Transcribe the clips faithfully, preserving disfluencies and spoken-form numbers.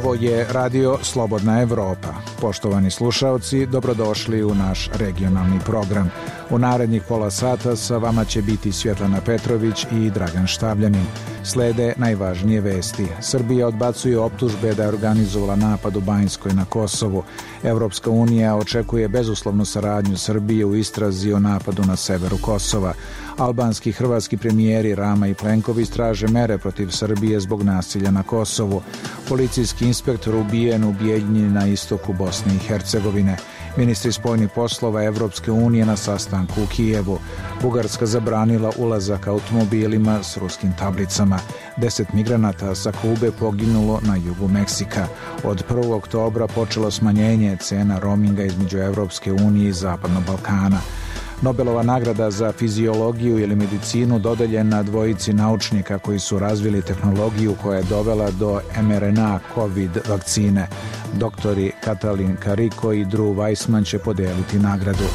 Ovo je Radio Slobodna Evropa. Poštovani slušaoci, dobrodošli u naš regionalni program. U narednih pola sata sa vama će biti Svjetlana Petrović i Dragan Štavljanin. Slede najvažnije vesti. Srbija odbacuje optužbe da je organizovala napad u Banjskoj na Kosovu. Evropska unija očekuje bezuslovnu saradnju Srbije u istrazi o napadu na severu Kosova. Albanski i hrvatski premijeri Rama i Plenković traže mere protiv Srbije zbog nasilja na Kosovu. Policijski inspektor ubijen u Bijeljini na istoku Bosne i Hercegovine. Ministri spoljnih poslova Evropske unije na sastanku u Kijevu. Bugarska zabranila ulazak automobilima s ruskim tablicama. Deset migranata sa Kube poginulo na jugu Meksika. Od prvog oktobra počelo smanjenje cena roaminga između Evropske unije i Zapadnog Balkana. Nobelova nagrada za fiziologiju ili medicinu dodeljena dvojici naučnika koji su razvili tehnologiju koja je dovela do em er en a COVID vakcine. Doktori Katalin Kariko i Drew Weissman će podeliti nagradu.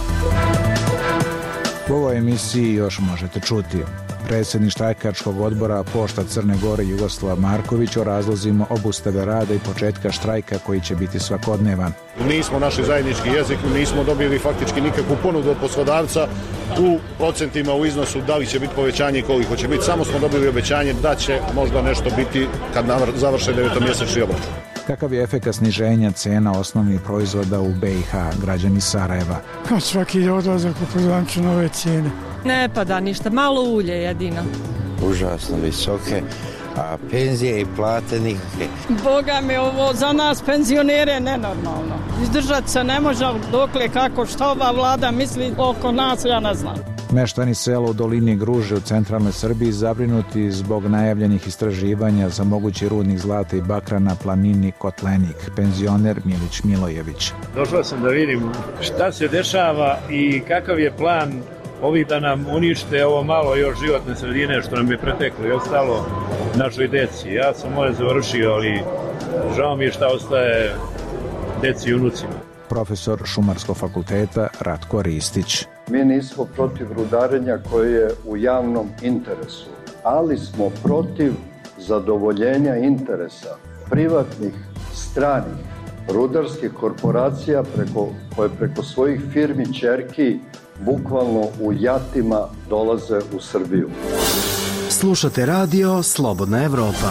U ovoj emisiji još možete čuti. Predsjednik štrajkačkog odbora Pošta Crne Gore Jugoslav Marković o razlozima obustave rada i početka štrajka koji će biti svakodnevan. Nismo našli zajednički jezik, nismo dobili faktički nikakvu ponudu od poslodavca u procentima, u iznosu da li će biti povećanje i koliko će biti. Samo smo dobili obećanje da će možda nešto biti kad završe devetomjesečni obračun. Kakav je efekt sniženja cena osnovnih proizvoda u be i ha, građani Sarajeva? Svaki odlazak u prodavnicu nove cijene. Ne pada ništa, malo ulje jedino. Užasno visoke, a penzije i plate nikakve. Boga mi, ovo za nas penzionere nenormalno. Izdržati se ne može, dokle kako što ova vlada misli oko nas, ja ne znam. Meštani sela u dolini Gruže u centralnoj Srbiji zabrinuti zbog najavljenih istraživanja za mogući rudnik zlata i bakra na planini Kotlenik. Penzioner Milić Milojević. Došao sam da vidim šta se dešava i kakav je plan ovih da nam unište ovo malo još životne sredine što nam je preteklo i ostalo našoj deci. Ja sam moje završio, ali žao mi je šta ostaje deci i unucima. Profesor Šumarskog fakulteta Ratko Ristić. Mi nismo protiv rudarenja koje je u javnom interesu, ali smo protiv zadovoljenja interesa privatnih, stranih, rudarskih korporacija preko, koje preko svojih firmi ćerki bukvalno u jatima dolaze u Srbiju. Slušate radio Slobodna Evropa.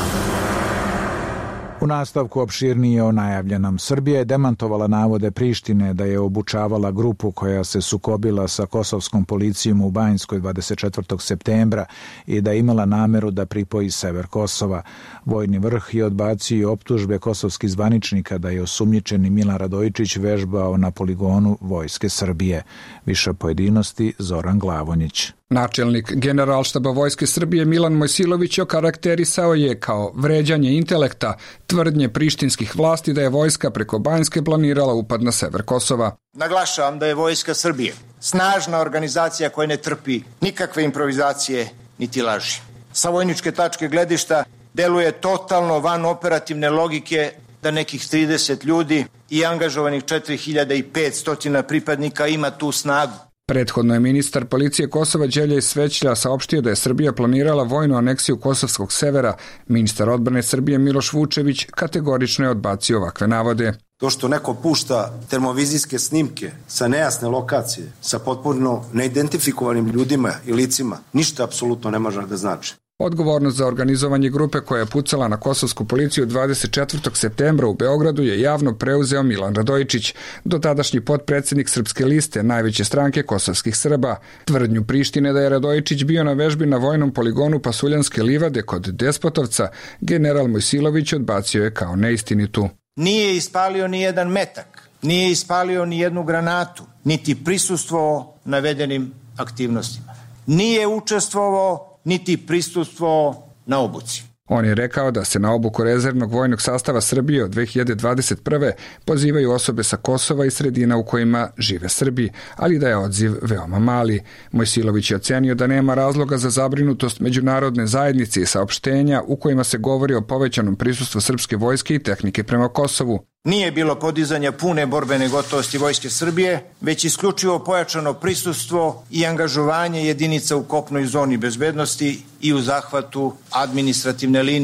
U nastavku opširnije o najavljenom. Srbija je demantovala navode Prištine da je obučavala grupu koja se sukobila sa kosovskom policijom u Banjskoj dvadeset četvrtog septembra i da je imala nameru da pripoji sever Kosova. Vojni vrh je odbacio optužbe kosovskih zvaničnika da je osumnjičeni Milan Radojičić vežbao na poligonu Vojske Srbije. Više pojedinosti Zoran Glavonjić. Načelnik Generalštaba Vojske Srbije Milan Mojsilović okarakterisao je kao vređanje intelekta tvrdnje prištinskih vlasti da je vojska preko Banjske planirala upad na sever Kosova. Naglašavam da je Vojska Srbije snažna organizacija koja ne trpi nikakve improvizacije niti laži. Sa vojničke tačke gledišta deluje totalno van operativne logike da nekih trideset ljudi i angažovanih četiri hiljade petsto pripadnika ima tu snagu. Prethodno je ministar policije Kosova Đelje Svećlja saopštio da je Srbija planirala vojnu aneksiju kosovskog severa. Ministar odbrane Srbije Miloš Vučević kategorično je odbacio ovakve navode. To što neko pušta termovizijske snimke sa nejasne lokacije, sa potpuno neidentifikovanim ljudima i licima, ništa apsolutno ne može da znači. Odgovornost za organizovanje grupe koja je pucala na kosovsku policiju dvadeset četvrtog septembra u Beogradu je javno preuzeo Milan Radojičić, dotadašnji potpredsjednik Srpske liste, najveće stranke kosovskih Srba. Tvrdnju Prištine da je Radojičić bio na vežbi na vojnom poligonu Pasuljanske livade kod Despotovca, general Mojsilović odbacio je kao neistinitu. Nije ispalio ni jedan metak, nije ispalio ni jednu granatu, niti prisustvovao navedenim aktivnostima. Nije učestvovao niti prisustvo na obuci. On je rekao da se na obuku rezervnog vojnog sastava Srbije od dve hiljade dvadeset prve pozivaju osobe sa Kosova i sredina u kojima žive Srbi, ali da je odziv veoma mali. Mojsilović je ocenio da nema razloga za zabrinutost međunarodne zajednice i saopštenja u kojima se govori o povećanom prisustvu srpske vojske i tehnike prema Kosovu. Nije bilo podizanja pune borbene gotovosti Vojske Srbije, već isključivo pojačano prisustvo i angažovanje jedinica u kopnoj zoni bezbednosti i u zahvatu administrativne linije.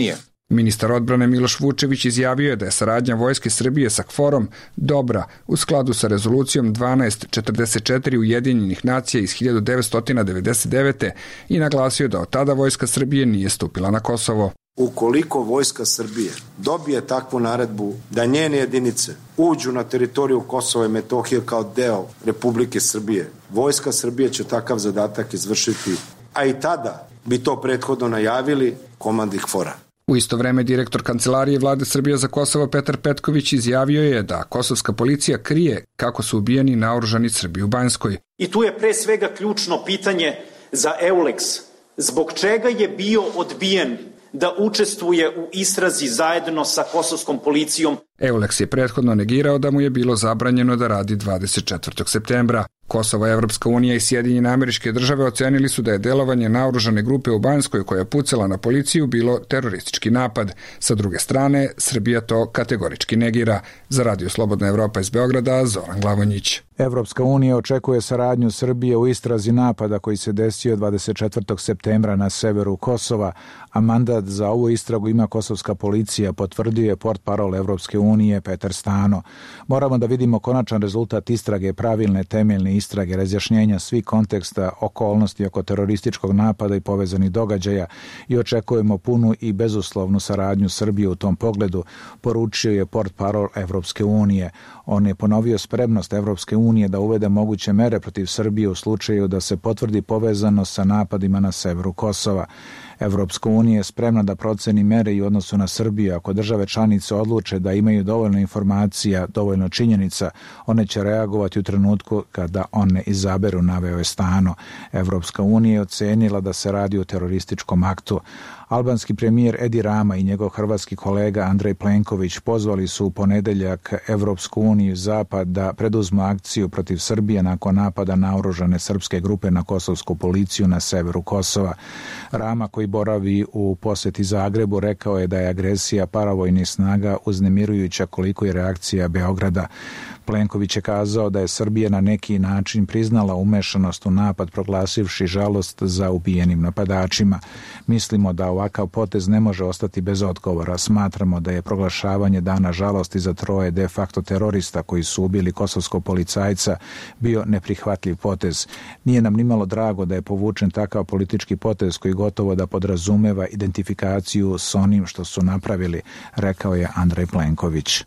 Ministar odbrane Miloš Vučević izjavio je da je saradnja Vojske Srbije sa KFOR-om dobra u skladu sa rezolucijom dvanaest četrdeset četiri Ujedinjenih nacija iz hiljadu devetsto devedeset devete i naglasio da od tada Vojska Srbije nije stupila na Kosovo. Ukoliko Vojska Srbije dobije takvu naredbu da njene jedinice uđu na teritoriju Kosova i Metohije kao deo Republike Srbije, Vojska Srbije će takav zadatak izvršiti, a i tada bi to prethodno najavili komandi KFOR-a. U isto vreme direktor Kancelarije Vlade Srbije za Kosovo Petar Petković izjavio je da kosovska policija krije kako su ubijeni naoružani Srbi u Banjskoj. I tu je pre svega ključno pitanje za EULEX. Zbog čega je bio odbijen da učestvuje u istrazi zajedno sa kosovskom policijom? EULEX je prethodno negirao da mu je bilo zabranjeno da radi dvadeset četvrtog septembra. Kosovo, Evropska unija i Sjedinjene Američke Države ocenili su da je delovanje naoružane grupe u Banjskoj koja je pucala na policiju bilo teroristički napad. Sa druge strane, Srbija to kategorički negira. Za Radio Slobodna Evropa iz Beograda, Zoran Glavonjić. Evropska unija očekuje saradnju Srbije u istrazi napada koji se desio dvadeset četvrtog septembra na severu Kosova, a mandat za ovu istragu ima kosovska policija, potvrdio je portparol Evropske unije Petar Stano. Moramo da vidimo konačan rezultat istrage, pravilne temeljne istrage, razjašnjenja svih konteksta, okolnosti oko terorističkog napada i povezanih događaja i očekujemo punu i bezuslovnu saradnju Srbije u tom pogledu, poručio je portparol Evropske unije. On je ponovio spremnost Evropske unije da uvede moguće mere protiv Srbije u slučaju da se potvrdi povezanost sa napadima na severu Kosova. Evropska unija je spremna da proceni mere i u odnosu na Srbiju. Ako države članice odluče da imaju dovoljno informacija, dovoljno činjenica, one će reagovati u trenutku kada one izaberu, naveo je Stano. Evropska unija je ocenila da se radi o terorističkom aktu. Albanski premijer Edi Rama i njegov hrvatski kolega Andrej Plenković pozvali su u ponedeljak Evropsku uniju i Zapad da preduzmu akciju protiv Srbije nakon napada naoružane srpske grupe na kosovsku policiju na severu Kosova. Rama, koji boravi u poseti Zagrebu, rekao je da je agresija paravojnih snaga uznemirujuća koliko je reakcija Beograda. Plenković je kazao da je Srbija na neki način priznala umešanost u napad, proglasivši žalost za ubijenim napadačima. Mislimo da ovakav potez ne može ostati bez odgovora. Smatramo da je proglašavanje dana žalosti za troje de facto terorista koji su ubili kosovskog policajca bio neprihvatljiv potez. Nije nam nimalo drago da je povučen takav politički potez koji gotovo da podrazumeva identifikaciju s onim što su napravili, rekao je Andrej Plenković.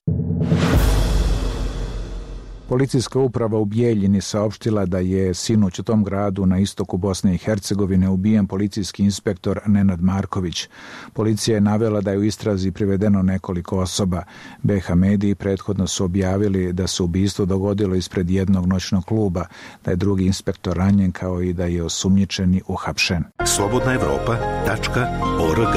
Policijska uprava u Bijeljini saopštila da je sinoć u tom gradu na istoku Bosne i Hercegovine ubijen policijski inspektor Nenad Marković. Policija je navela da je u istrazi privedeno nekoliko osoba. B H mediji prethodno su objavili da se ubistvo dogodilo ispred jednog noćnog kluba, da je drugi inspektor ranjen kao i da je osumnjičeni uhapšen. slobodna evropa tačka org.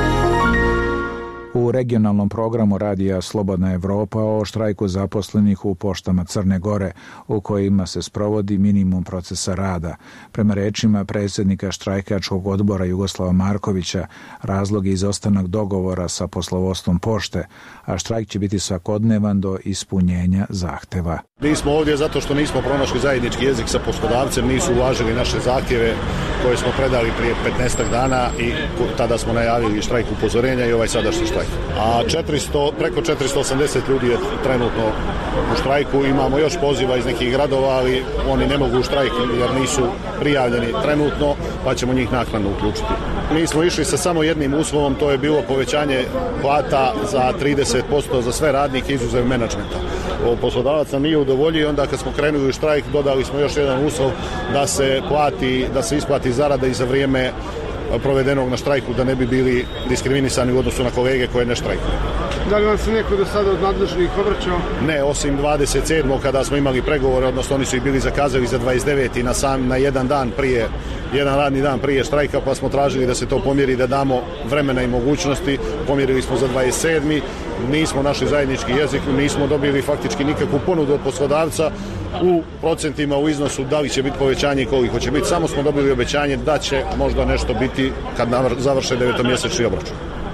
U regionalnom programu radija Slobodna Evropa o štrajku zaposlenih u poštama Crne Gore, u kojima se sprovodi minimum procesa rada. Prema rečima predsjednika štrajkačkog odbora Jugoslava Markovića, razlog je izostanak dogovora sa poslovodstvom pošte, a štrajk će biti svakodnevan do ispunjenja zahteva. Mi smo ovdje zato što nismo pronašli zajednički jezik sa poslodavcem, nisu uvažili naše zahtjeve koje smo predali prije petnaestak dana i tada smo najavili štrajk upozorenja i ovaj sadašnji štrajk. A četiristo, preko četiristo osamdeset ljudi je trenutno u štrajku. Imamo još poziva iz nekih gradova, ali oni ne mogu u štrajk jer nisu prijavljeni trenutno, pa ćemo njih naknadno uključiti. Mi smo išli sa samo jednim uslovom, to je bilo povećanje plata za trideset posto za sve radnike izuzev menadžmenta. Poslodavac nam nije udovoljio i onda kad smo krenuli u štrajk dodali smo još jedan uslov da se plati, da se isplati zarada i za vrijeme provedenog na štrajku, da ne bi bili diskriminisani u odnosu na kolege koje ne štrajkuju. Da li vam se neko do sada od nadležnih obraćao? Ne, osim dvadeset sedmog kada smo imali pregovore, odnosno oni su ih bili zakazali za dvadeset deveti na sam na jedan dan prije, jedan radni dan prije štrajka, pa smo tražili da se to pomjeri, da damo vremena i mogućnosti. Pomjerili smo za dvadeset sedmi Nismo našli zajednički jezik, nismo dobili faktički nikakvu ponudu od poslodavca u procentima, u iznosu da li će biti povećanje i koliko će biti. Samo smo dobili obećanje da će možda nešto biti kad završe devetomjesečni obračun.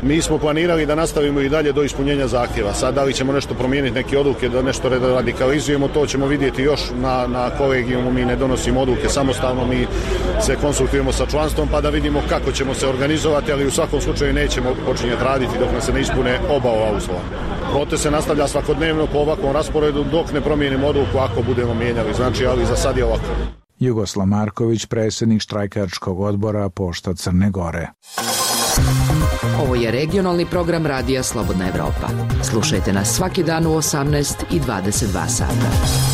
Mi smo planirali da nastavimo i dalje do ispunjenja zahtjeva. Sad da li ćemo nešto promijeniti, neke odluke, da nešto radikalizujemo, to ćemo vidjeti još na, na kolegijumu. Mi ne donosimo odluke samostalno, mi se konsultujemo sa članstvom pa da vidimo kako ćemo se organizovati, ali u svakom slučaju nećemo počinjeti raditi dok nam se ne ispune oba ova uslova. Protest se nastavlja svakodnevno po ovakvom rasporedu dok ne promijenimo odluku ako budemo mijenjali, znači, ali za sad je ovako. Jugoslav Marković, predsjednik štrajkačkog odbora Pošta Crne Gore. Ovo je regionalni program Radija Slobodna Evropa. Slušajte nas svaki dan u osamnaest i dvadeset dva sata.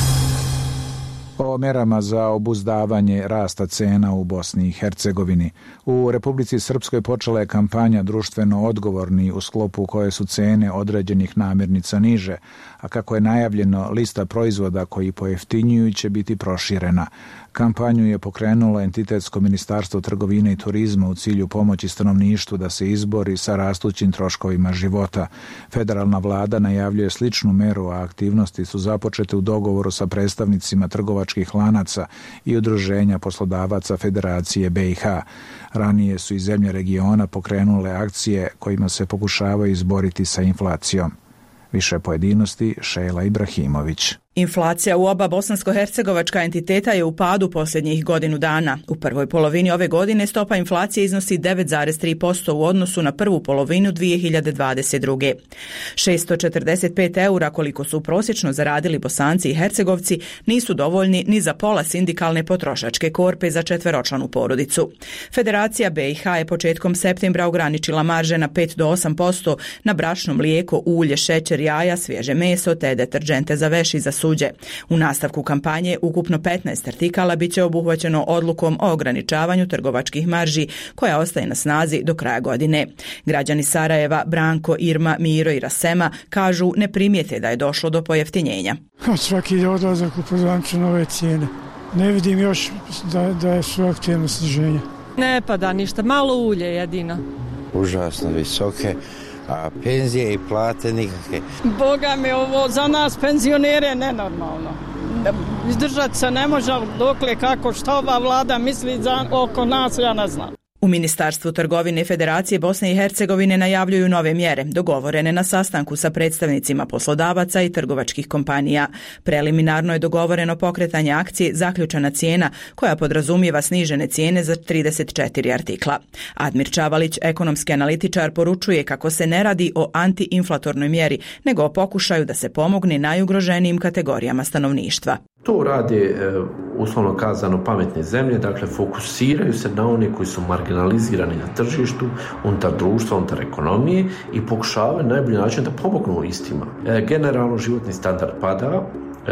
O merama za obuzdavanje rasta cena u Bosni i Hercegovini. U Republici Srpskoj počela je kampanja društveno odgovorni u sklopu koje su cene određenih namirnica niže, a kako je najavljeno, lista proizvoda koji pojeftinjuju će biti proširena. Kampanju je pokrenulo entitetsko ministarstvo trgovine i turizma u cilju pomoći stanovništvu da se izbori sa rastućim troškovima života. Federalna vlada najavljuje sličnu meru, a aktivnosti su započete u dogovoru sa predstavnicima trgovačkih lanaca i udruženja poslodavaca Federacije B i H. Ranije su i zemlje regiona pokrenule akcije kojima se pokušavaju izboriti sa inflacijom. Više pojedinosti Šejla Ibrahimović. Inflacija u oba bosansko-hercegovačka entiteta je u padu posljednjih godinu dana. U prvoj polovini ove godine stopa inflacije iznosi devet zarez tri posto u odnosu na prvu polovinu dvije hiljade dvadeset druge. šesto četrdeset pet eura koliko su prosječno zaradili Bosanci i Hercegovci nisu dovoljni ni za pola sindikalne potrošačke korpe za četveročlanu porodicu. Federacija B i H je početkom septembra ograničila marže na pet do osam posto na brašno, mlijeko, ulje, šećer, jaja, svježe meso te deterdžente za veš i za suđe. U nastavku kampanje ukupno petnaest artikala bit će obuhvaćeno odlukom o ograničavanju trgovačkih marži koja ostaje na snazi do kraja godine. Građani Sarajeva, Branko, Irma, Miro i Rasema kažu ne primijete da je došlo do pojeftinjenja. Svaki odlazak upozorniče nove cijene. Ne vidim još da, da su aktivno sniženje. Ne pada ništa, malo ulje jedino. Užasno visoke, a penzije i plate nikakve. Boga mi, ovo za nas penzionere nenormalno. Izdržati se ne može, dokle kako što ova vlada misli za, oko nas, ja ne znam. U Ministarstvu trgovine Federacije Bosne i Hercegovine najavljuju nove mjere, dogovorene na sastanku sa predstavnicima poslodavaca i trgovačkih kompanija. Preliminarno je dogovoreno pokretanje akcije Zaključana cijena, koja podrazumijeva snižene cijene za trideset četiri artikla. Admir Čavalić, ekonomski analitičar, poručuje kako se ne radi o antiinflatornoj mjeri, nego o pokušaju da se pomogne najugroženijim kategorijama stanovništva. To rade, uslovno kazano, pametne zemlje, dakle fokusiraju se na one koji su marginalizirani na tržištu, unutar društva, unutar ekonomije i pokušavaju na najbolji način da pomognu istima. Generalno životni standard pada,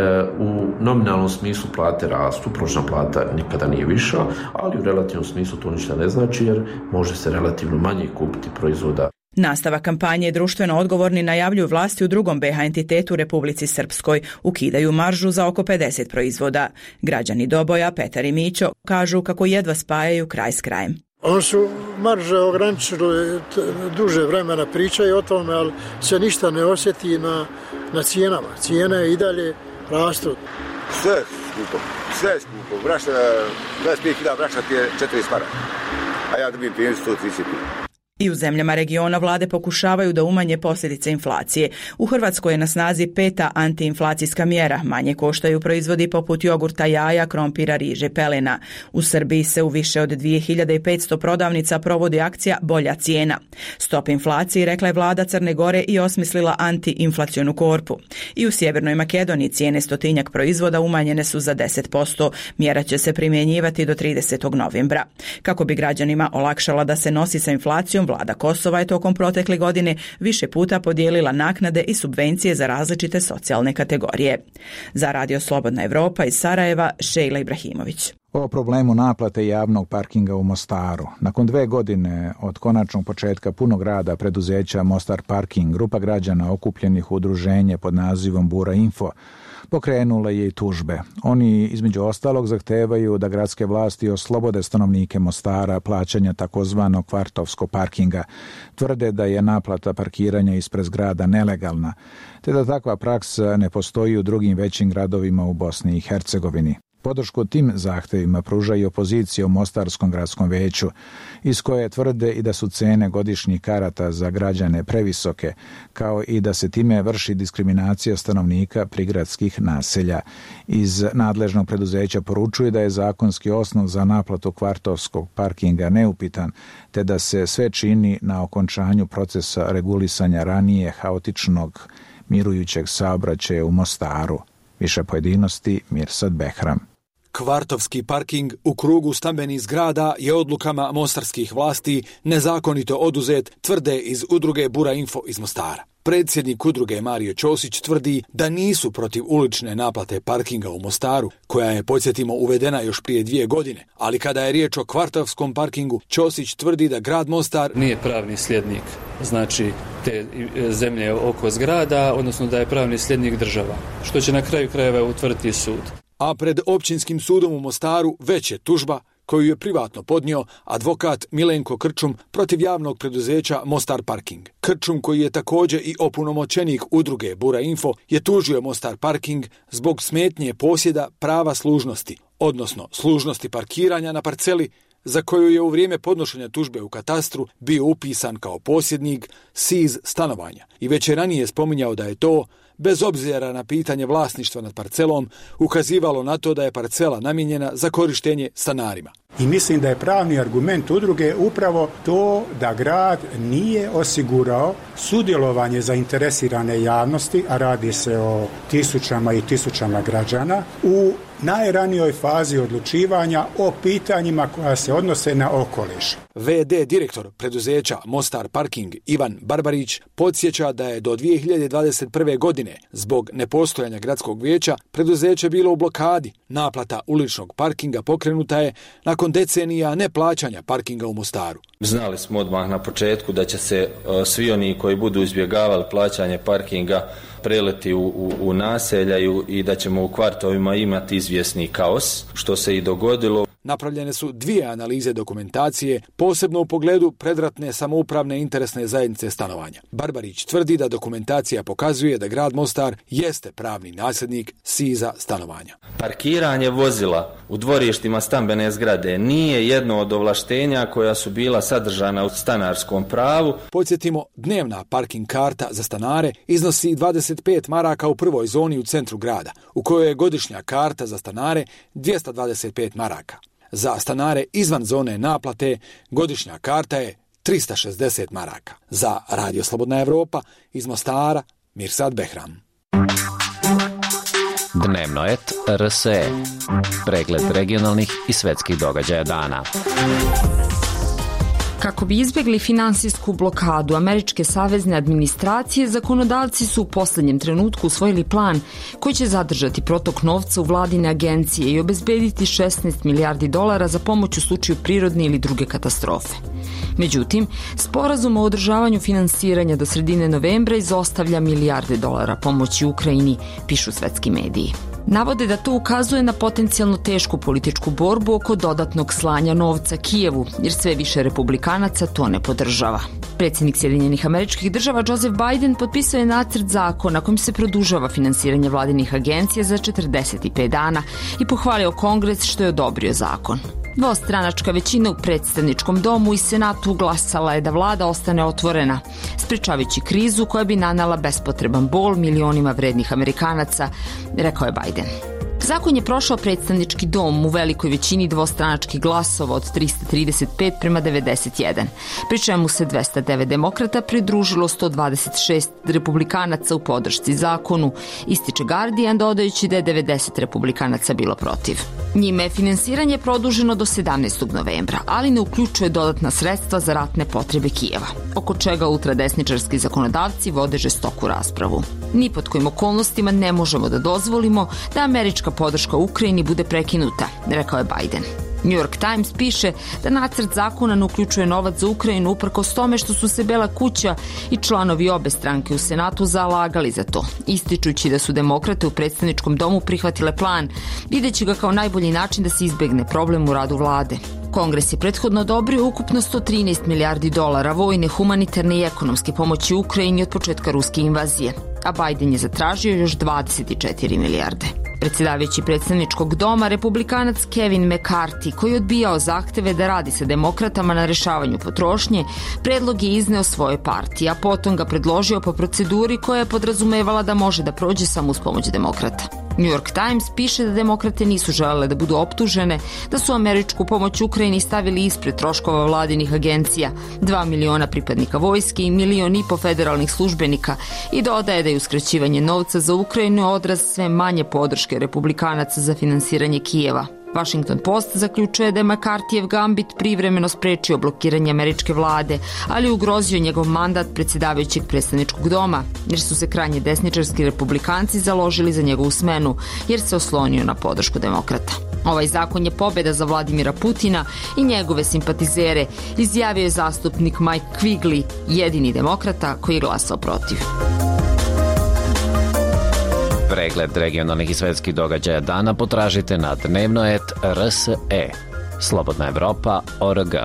u nominalnom smislu plate rastu, prosječna plata nikada nije viša, ali u relativnom smislu to ništa ne znači jer može se relativno manje kupiti proizvoda. Nastavak kampanje društveno odgovorni najavljuju vlasti u drugom B i H entitetu Republici Srpskoj. Ukidaju maržu za oko pedeset proizvoda. Građani Doboja, Petar i Mićo, kažu kako jedva spajaju kraj s krajem. Oni su marže ograničili duže vremena, pričaju o tome, ali se ništa ne osjeti na, na cijenama. Cijene i dalje rastu. Sve je skupo, sve je skupo. Brašna, dvadeset pet hiljada brašna ti je četrdeset maraka, a ja dobijem penziju sto trideset. I u zemljama regiona vlade pokušavaju da umanje posljedice inflacije. U Hrvatskoj je na snazi peta antiinflacijska mjera. Manje koštaju proizvodi poput jogurta, jaja, krompira, riže, pelena. U Srbiji se u više od dvije hiljade petsto prodavnica provodi akcija Bolja cijena. Stop inflaciji, rekla je vlada Crne Gore i osmislila antiinflacionu korpu. I u Sjevernoj Makedoniji cijene stotinjak proizvoda umanjene su za deset posto. Mjera će se primjenjivati do tridesetog novembra. Kako bi građanima olakšala da se nosi sa inflacijom, vlada Kosova je tokom protekle godine više puta podijelila naknade i subvencije za različite socijalne kategorije. Za Radio Slobodna Evropa iz Sarajeva, Šejla Ibrahimović. O problemu naplate javnog parkinga u Mostaru. Nakon dve godine od konačnog početka punog rada preduzeća Mostar Parking, grupa građana okupljenih u udruženje pod nazivom Bura Info pokrenula je i tužbe. Oni između ostalog zahtevaju da gradske vlasti oslobode stanovnike Mostara plaćanja takozvanog kvartovskog parkinga. Tvrde da je naplata parkiranja ispred zgrada nelegalna, te da takva praksa ne postoji u drugim većim gradovima u Bosni i Hercegovini. Podršku tim zahtevima pruža i opozicija u Mostarskom gradskom veću, iz koje tvrde i da su cene godišnjih karata za građane previsoke, kao i da se time vrši diskriminacija stanovnika prigradskih naselja. Iz nadležnog preduzeća poručuje da je zakonski osnov za naplatu kvartovskog parkinga neupitan, te da se sve čini na okončanju procesa regulisanja ranije haotičnog mirujućeg saobraćaja u Mostaru. Više pojedinosti Mirsad Behram. Kvartovski parking u krugu stambenih zgrada je odlukama mostarskih vlasti nezakonito oduzet, tvrde iz udruge Bura Info iz Mostara. Predsjednik udruge Mario Ćosić tvrdi da nisu protiv ulične naplate parkinga u Mostaru, koja je, podsjetimo, uvedena još prije dvije godine. Ali kada je riječ o kvartovskom parkingu, Ćosić tvrdi da grad Mostar nije pravni sljednik, znači te zemlje oko zgrada, odnosno da je pravni sljednik država, što će na kraju krajeva utvrditi sud. A pred općinskim sudom u Mostaru već je tužba koju je privatno podnio advokat Milenko Krčum protiv javnog preduzeća Mostar Parking. Krčum, koji je također i opunomoćenik udruge Bura Info, je tužio Mostar Parking zbog smetnje posjeda prava služnosti, odnosno služnosti parkiranja na parceli za koju je u vrijeme podnošenja tužbe u katastru bio upisan kao posjednik S I Z stanovanja. I već je ranije spominjao da je to, bez obzira na pitanje vlasništva nad parcelom, ukazivalo na to da je parcela namijenjena za korištenje stanarima. I mislim da je pravni argument udruge upravo to da grad nije osigurao sudjelovanje zainteresirane javnosti, a radi se o tisućama i tisućama građana, u najranijoj fazi odlučivanja o pitanjima koja se odnose na okoliš. ve de direktor preduzeća Mostar Parking Ivan Barbarić podsjeća da je do dvije hiljade dvadeset prve. godine zbog nepostojanja gradskog vijeća preduzeće bilo u blokadi. Naplata uličnog parkinga pokrenuta je nakon decenija neplaćanja parkinga u Mostaru. Znali smo odmah na početku da će se uh, svi oni koji budu izbjegavali plaćanje parkinga preleti u, u, u naselja i, i da ćemo u kvartovima imati izvjesni kaos, što se i dogodilo. Napravljene su dvije analize dokumentacije, posebno u pogledu predratne samoupravne interesne zajednice stanovanja. Barbarić tvrdi da dokumentacija pokazuje da grad Mostar jeste pravni nasljednik S I Z-a stanovanja. Parkiranje vozila u dvorištima stambene zgrade nije jedno od ovlaštenja koja su bila sadržana u stanarskom pravu. Podsjetimo, dnevna parking karta za stanare iznosi dvadeset pet maraka u prvoj zoni u centru grada, u kojoj je godišnja karta za stanare dvjesto dvadeset pet maraka. Za stanare izvan zone naplate godišnja karta je tristo šezdeset maraka. Za Radio Slobodna Evropa iz Mostara, Mirsad Behram. Dnevno et R S E. Pregled regionalnih i svetskih događaja dana. Kako bi izbjegli finansijsku blokadu američke savezne administracije, zakonodavci su u posljednjem trenutku usvojili plan koji će zadržati protok novca u vladine agencije i obezbediti šesnaest milijardi dolara za pomoć u slučaju prirodne ili druge katastrofe. Međutim, sporazum o održavanju finansiranja do sredine novembra izostavlja milijarde dolara pomoći Ukrajini, pišu svetski mediji. Navode da to ukazuje na potencijalno tešku političku borbu oko dodatnog slanja novca Kijevu, jer sve više republikanaca to ne podržava. Predsjednik Sjedinjenih Američkih Država Joseph Biden potpisao je nacrt zakona kojim se produžava finansiranje vladinih agencija za četrdeset pet dana i pohvalio Kongres što je odobrio zakon. Dvostranačka većina u predstavničkom domu i senatu glasala je da vlada ostane otvorena, sprečavajući krizu koja bi nanala bespotreban bol milionima vrednih Amerikanaca, rekao je Biden. Zakon je prošao predstavnički dom u velikoj većini dvostranačkih glasova od tristo trideset pet prema devedeset jedan, pri čemu se dvjesto devet demokrata pridružilo sto dvadeset šest republikanaca u podršci zakonu, ističe Guardian dodajući da je devedeset republikanaca bilo protiv. Njime je finansiranje produženo do sedamnaestog novembra, ali ne uključuje dodatna sredstva za ratne potrebe Kijeva, oko čega ultradesničarski zakonodavci vode žestoku raspravu. Ni pod kojim okolnostima ne možemo da dozvolimo da američka podrška Ukrajini bude prekinuta, rekao je Biden. New York Times piše da nacrt zakona ne uključuje novac za Ukrajinu uprkos tome što su se Bela kuća i članovi obe stranke u Senatu zalagali za to, ističući da su demokrate u predstavničkom domu prihvatile plan, videći ga kao najbolji način da se izbegne problem u radu vlade. Kongres je prethodno odobrio ukupno sto trinaest milijardi dolara vojne, humanitarne i ekonomske pomoći Ukrajini od početka ruske invazije, a Biden je zatražio još dvadeset četiri milijarde. Predsjedavajući predstavničkog doma, republikanac Kevin McCarthy, koji je odbijao zahteve da radi sa demokratama na rešavanju potrošnje, predlog je izneo svoje partije, a potom ga predložio po proceduri koja je podrazumevala da može da prođe samo uz pomoć demokrata. New York Times piše da demokrate nisu želele da budu optužene, da su američku pomoć Ukrajini stavili ispred troškova vladinih agencija, dva miliona pripadnika vojske i milion i po federalnih službenika, i dodaje da je uskraćivanje novca za Ukrajinu odraz sve manje podrške republikanaca za finansiranje Kijeva. Washington Post zaključuje da je McCarthyjev gambit privremeno sprečio blokiranje američke vlade, ali ugrozio njegov mandat predsjedavajućeg predstavničkog doma, jer su se krajnje desničarski republikanci založili za njegovu smenu, jer se oslonio na podršku demokrata. Ovaj zakon je pobjeda za Vladimira Putina i njegove simpatizere, izjavio je zastupnik Mike Quigley, jedini demokrata koji je glasao protiv. Pregled regionalnih i svetskih događaja dana potražite na dnevnoet R S E. Slobodna Evropa точка O R G.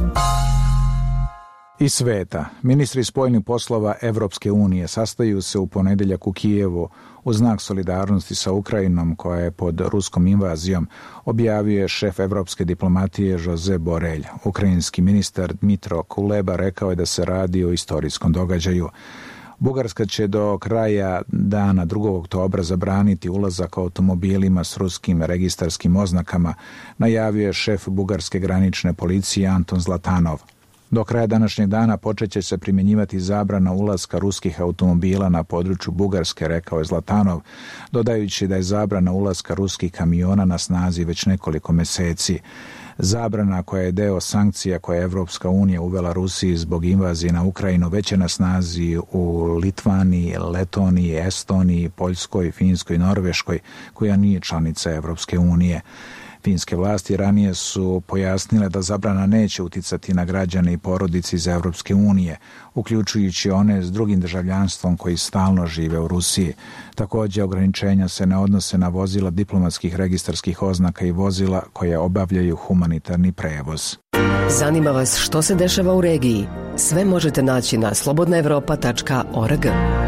Iz sveta, ministri spoljnih poslova Evropske unije sastaju se u ponedeljak u Kijevu u znak solidarnosti sa Ukrajinom koja je pod ruskom invazijom, objavio je šef evropske diplomatije Josep Borrell. Ukrajinski ministar Dmitro Kuleba rekao je da se radi o istorijskom događaju. Bugarska će do kraja dana drugog oktobra zabraniti ulazak automobilima s ruskim registarskim oznakama, najavio je šef bugarske granične policije Anton Zlatanov. Do kraja današnjeg dana počeće se primjenjivati zabrana ulaska ruskih automobila na području Bugarske, rekao je Zlatanov, dodajući da je zabrana ulaska ruskih kamiona na snazi već nekoliko meseci. Zabrana koja je deo sankcija koje je Evropska unija uvela Rusiji zbog invazije na Ukrajinu već je na snazi u Litvaniji, Letoniji, Estoniji, Poljskoj, Finskoj i Norveškoj, koja nije članica Evropske unije. Finske vlasti ranije su pojasnile da zabrana neće uticati na građane i porodice iz Evropske unije, uključujući one s drugim državljanstvom koji stalno žive u Rusiji. Također, ograničenja se ne odnose na vozila diplomatskih registarskih oznaka i vozila koje obavljaju humanitarni prevoz. Zanima vas što se dešava u regiji? Sve možete naći na slobodna evropa tačka O R G.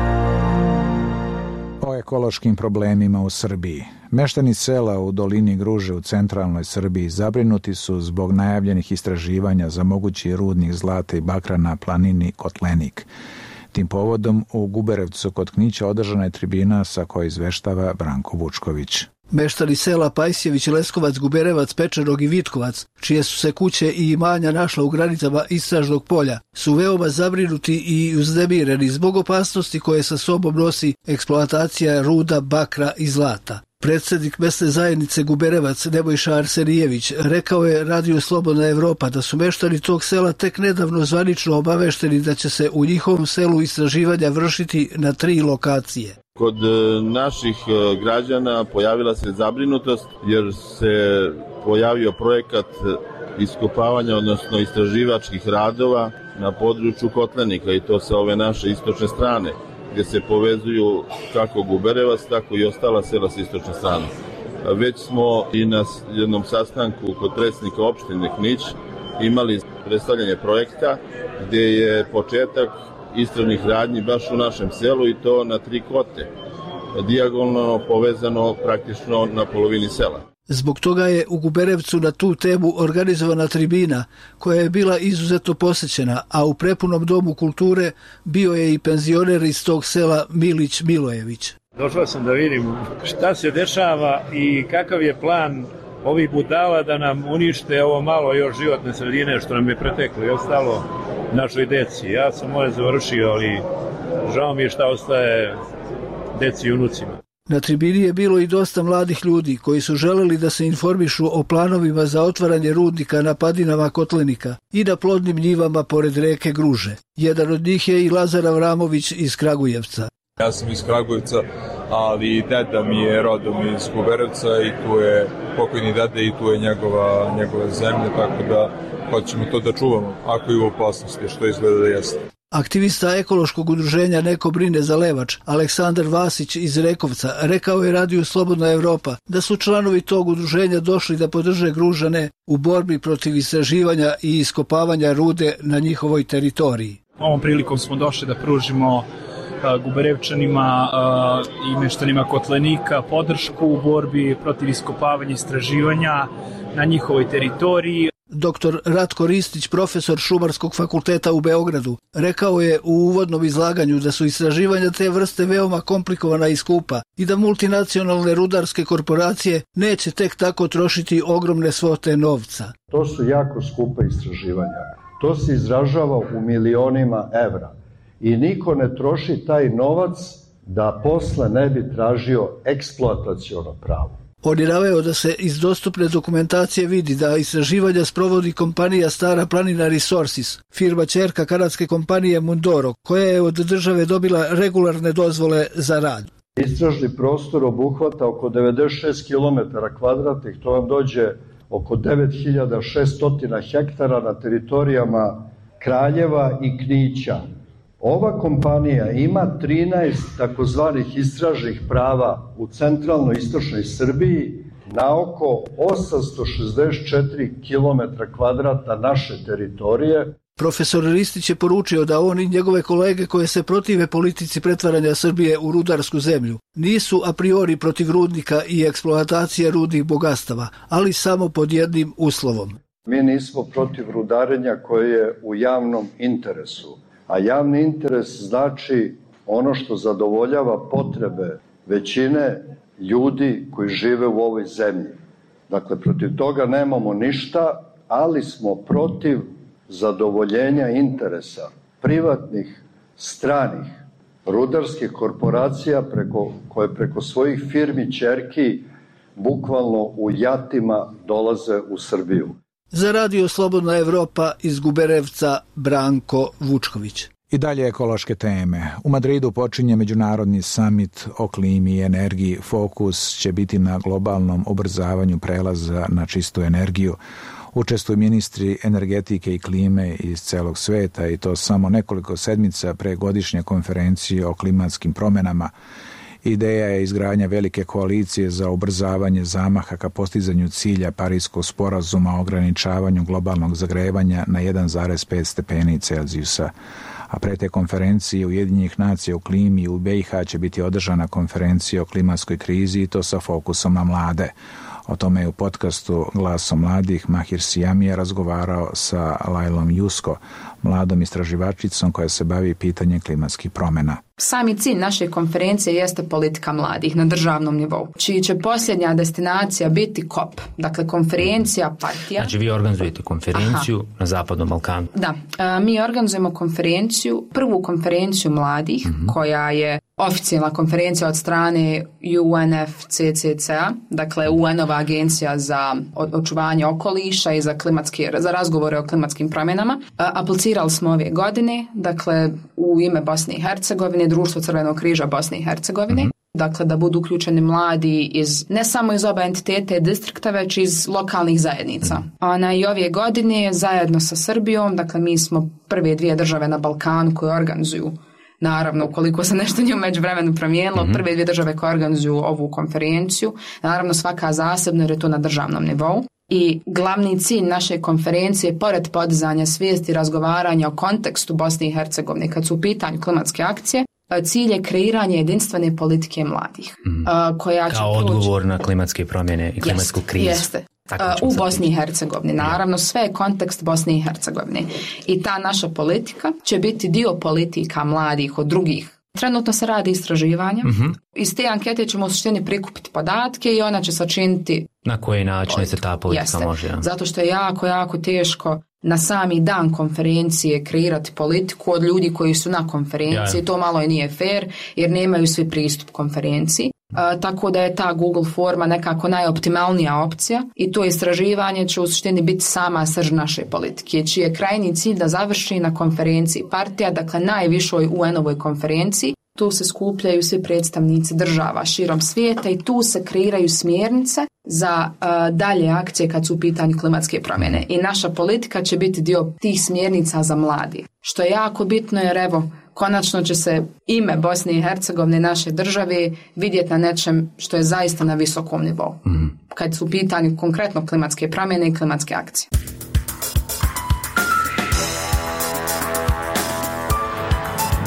O ekološkim problemima u Srbiji. Meštani sela u dolini Gruže u centralnoj Srbiji zabrinuti su zbog najavljenih istraživanja za mogući rudnik zlata i bakra na planini Kotlenik. Tim povodom u Guberevcu kod Knića održana je tribina sa kojoj izveštava Branko Vučković. Meštani sela Pajsjević, Leskovac, Guberevac, Pečerog i Vitkovac, čije su se kuće i imanja našla u granicama istražnog polja, su veoma zabrinuti i uznemireni zbog opasnosti koje sa sobom nosi eksploatacija ruda, bakra i zlata. Predsjednik mesne zajednice Guberevac Nebojša Arsenijević rekao je Radio Slobodna Evropa da su meštani tog sela tek nedavno zvanično obavešteni da će se u njihovom selu istraživanja vršiti na tri lokacije. Kod naših građana pojavila se zabrinutost jer se pojavio projekat iskopavanja, odnosno istraživačkih radova na području Kotlenika i to sa ove naše istočne strane, gdje se povezuju kako Guberevac, tako i ostala sela s istočne strane. Već smo i na jednom sastanku kod predsjednika opštine Knić imali predstavljanje projekta gdje je početak istražnih radnji baš u našem selu i to na tri kote, dijagonalno povezano praktično na polovini sela. Zbog toga je u Guberevcu na tu temu organizovana tribina koja je bila izuzetno posećena, a u prepunom domu kulture bio je i penzioner iz tog sela Milić Milojević. Došao sam da vidim šta se dešava i kakav je plan ovih budala da nam unište ovo malo još životne sredine što nam je preteklo i ostalo našoj deci. Ja sam moje završio, ali žao mi je šta ostaje deci i unucima. Na tribini je bilo i dosta mladih ljudi koji su želeli da se informišu o planovima za otvaranje rudnika na padinama Kotlenika i na plodnim njivama pored reke Gruže. Jedan od njih je i Lazar Avramović iz Kragujevca. Ja sam iz Kragujevca, ali deda mi je rodom iz Guberevca i tu je pokojni deda i tu je njegova, njegova zemlja, tako da hoćemo to da čuvamo, ako je u opasnosti, što izgleda da jeste. Aktivista ekološkog udruženja Neko brine za Levač, Aleksandar Vasić iz Rekovca, rekao je Radio Slobodna Evropa da su članovi tog udruženja došli da podrže Gružane u borbi protiv istraživanja i iskopavanja rude na njihovoj teritoriji. Ovom prilikom smo došli da pružimo Guberevčanima i meštanima Kotlenika podršku u borbi protiv iskopavanja istraživanja na njihovoj teritoriji. Doktor Ratko Ristić, profesor Šumarskog fakulteta u Beogradu, rekao je u uvodnom izlaganju da su istraživanja te vrste veoma komplikovana i skupa i da multinacionalne rudarske korporacije neće tek tako trošiti ogromne svote novca. To su jako skupa istraživanja. To se izražava u milionima evra i niko ne troši taj novac da posle ne bi tražio eksploataciono pravo. On je naveo da se iz dostupne dokumentacije vidi da istraživanja sprovodi kompanija Stara planina Resources, firma ćerka kanadske kompanije Mundoro, koja je od države dobila regularne dozvole za rad. Istražni prostor obuhvata oko devedeset šest kilometara kvadratnih, to vam dođe oko devet hiljada šesto hektara na teritorijama Kraljeva i Knića. Ova kompanija ima trinaest takozvanih istražnih prava u centralno-istočnoj Srbiji na oko osamsto šezdeset četiri kilometra kvadratna naše teritorije. Profesor Ristić je poručio da on i njegove kolege koje se protive politici pretvaranja Srbije u rudarsku zemlju nisu a priori protiv rudnika i eksploatacije rudnih bogatstava, ali samo pod jednim uslovom. Mi nismo protiv rudarenja koje je u javnom interesu. A javni interes znači ono što zadovoljava potrebe većine ljudi koji žive u ovoj zemlji. Dakle, protiv toga nemamo ništa, ali smo protiv zadovoljenja interesa privatnih, stranih, rudarskih korporacija preko, koje preko svojih firmi ćerki bukvalno u jatima dolaze u Srbiju. Za Radio Slobodna Evropa iz Guberevca Branko Vučković. I dalje ekološke teme. U Madridu počinje međunarodni samit o klimi i energiji. Fokus će biti na globalnom ubrzavanju prelaza na čistu energiju. Učestvuju ministri energetike i klime iz celog sveta i to samo nekoliko sedmica pre godišnje konferencije o klimatskim promjenama. Ideja je izgradnja velike koalicije za ubrzavanje zamaha ka postizanju cilja Parijskog sporazuma o ograničavanju globalnog zagrevanja na jedan zarez pet stepeni Celzijusa. A pre te konferencije Ujedinjenih nacija u klimi u B i H će biti održana konferencija o klimatskoj krizi i to sa fokusom na mlade. O tome je u podcastu Glasom mladih Mahir Sijamija razgovarao sa Lajlom Jusko, mladom istraživačicom koja se bavi pitanjem klimatskih promjena. Sami cilj naše konferencije jeste politika mladih na državnom nivou, čiji će posljednja destinacija biti kop, dakle konferencija partija. Znači vi organizujete konferenciju Aha. na Zapadnom Balkanu. Da, mi organizujemo konferenciju, prvu konferenciju mladih, mm-hmm. koja je oficijalna konferencija od strane U N F C C C-a, dakle U N-ova agencija za očuvanje okoliša i za, klimatske, za razgovore o klimatskim promjenama. Aplicirali smo ove godine, dakle u ime Bosne i Hercegovine, Društvo Crvenog križa Bosne i Hercegovine, mm-hmm. dakle da budu uključeni mladi iz, ne samo iz oba entitete distrikta, već iz lokalnih zajednica. Mm-hmm. Ona i ove godine zajedno sa Srbijom, dakle mi smo prve dvije države na Balkanu koje organizuju, naravno ukoliko se nešto nije u međuvremenu promijenilo, mm-hmm. prve dvije države koje organizuju ovu konferenciju, naravno svaka zasebno jer je to na državnom nivou. I glavni cilj naše konferencije, pored podizanja svijesti i razgovaranja o kontekstu Bosne i Hercegovine kad su u pitanju klimatske akcije, cilj je kreiranje jedinstvene politike mladih. Mm. Koja će Kao odgovor proći... na klimatske promjene i klimatsku jeste, krizu. Jeste. U Bosni i Hercegovini. Naravno, sve je kontekst Bosne i Hercegovine. I ta naša politika će biti dio politika mladih od drugih. Trenutno se radi istraživanja. Mm-hmm. Iz te ankete ćemo u suštini prikupiti podatke i ona će sačiniti na koji način se ta politika Jeste. može. Ja. Zato što je jako, jako teško na sami dan konferencije kreirati politiku od ljudi koji su na konferenciji. Ja. To malo i nije fair jer nemaju svi pristup konferenciji. Uh, tako da je ta Google forma nekako najoptimalnija opcija i to istraživanje će u suštini biti sama srž naše politike, čiji je krajnji cilj da završi na konferenciji partija, dakle najvišoj U N-ovoj konferenciji. Tu se skupljaju svi predstavnici država širom svijeta i tu se kreiraju smjernice za uh, dalje akcije kad su u pitanju klimatske promjene. I naša politika će biti dio tih smjernica za mladi. Što je jako bitno jer evo, konačno će se ime Bosne i Hercegovine, naše države, vidjeti na nečem što je zaista na visokom nivou. Mm. Kad su u pitanju konkretno klimatske promjene i klimatske akcije. I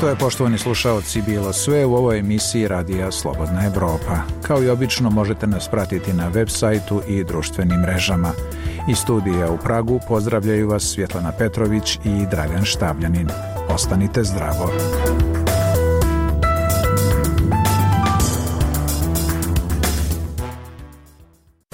to je, poštovani slušaoci, bilo sve u ovoj emisiji Radija Slobodna Evropa. Kao i obično možete nas pratiti na web sajtu i društvenim mrežama. Iz studija u Pragu pozdravljaju vas Svjetlana Petrović i Dragan Štavljanin. Ostanite zdravo.